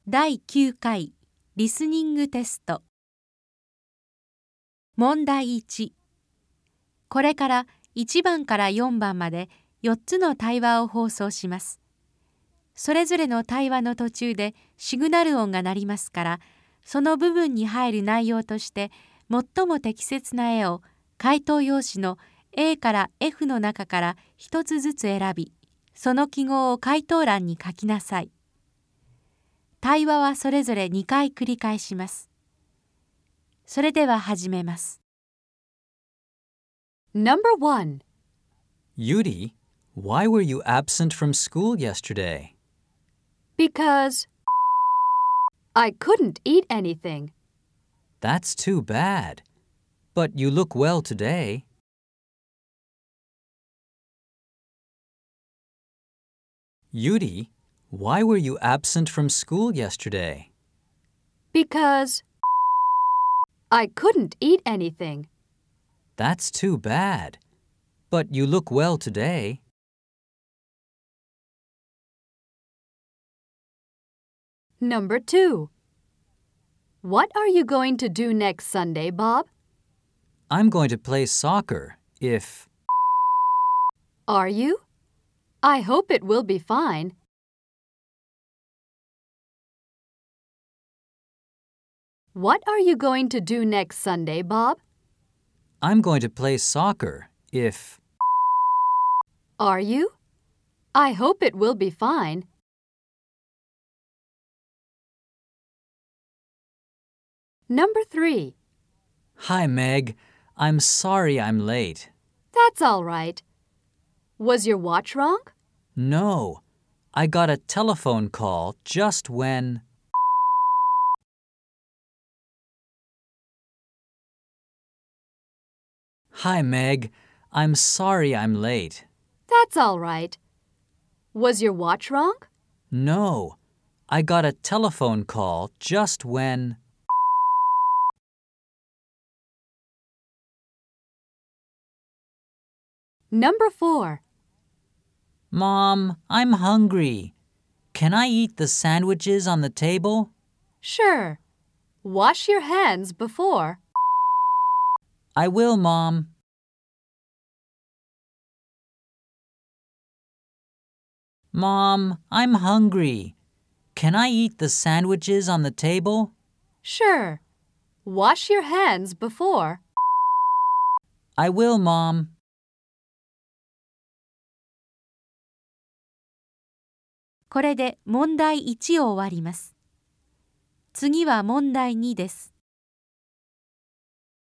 第9回リスニングテスト。問題1。これから1番から4番まで4つの対話を放送します。それぞれの対話の途中でシグナル音が鳴りますから、その部分に入る内容として最も適切な絵を回答用紙の A から F の中から1つずつ選び、その記号を回答欄に書きなさい。対話はそれぞれ2回繰り返します。それでは始めます。 Number 1. Yuri, why were you absent from school yesterday? Because I couldn't eat anything. That's too bad. But you look well today. Yuri, why were you absent from school yesterday? Because I couldn't eat anything. That's too bad. But you look well today. Number 2. What are you going to do next Sunday, Bob? I'm going to play soccer if... Are you? I hope it will be fine. What are you going to do next Sunday, Bob? I'm going to play soccer if... Are you? I hope it will be fine. Number 3. Hi, Meg. I'm sorry I'm late. That's all right. Was your watch wrong? No, I got a telephone call just when... Hi, Meg. I'm sorry I'm late. That's all right. Was your watch wrong? No, I got a telephone call just when... Number 4. Mom, I'm hungry. Can I eat the sandwiches on the table? Sure. Wash your hands before. I will, Mom. Mom, I'm hungry. Can I eat the sandwiches on the table? Sure. Wash your hands before. I will, Mom. これで問題1を終わります。次は問題2です。